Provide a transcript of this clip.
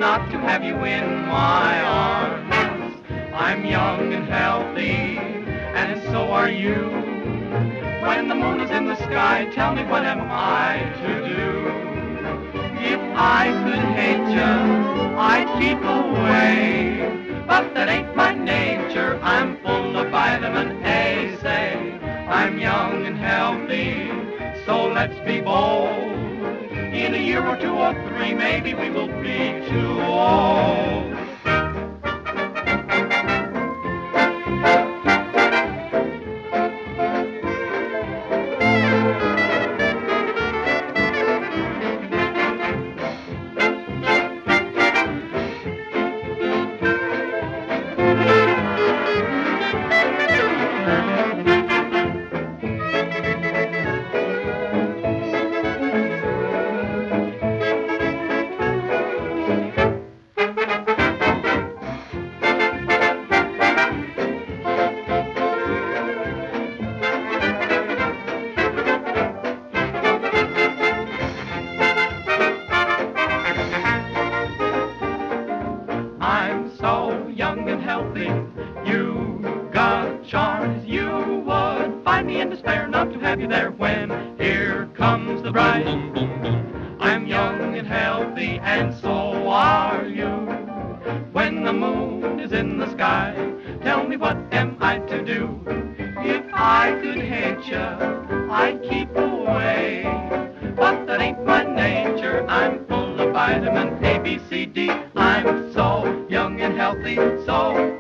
not to have you in my arms. I'm young and healthy, and so are you. When the moon is in the sky, tell me what am I to do? If I could hate you, I'd keep away. But that ain't my nature, I'm full of vitamin A. Say, I'm young and healthy, so let's be bold. In a year or two or three, maybe we will be too old. I'm so young and healthy, you got charms. You would find me in despair not to have you there when here comes the bride. I'm young and healthy, and so are you. When the moon is in the sky, tell me what am I to do? If I could hate you, I'd keep away. But that ain't my nature, I'm full of vitamin A, B, C, D. I'm so young and healthy, so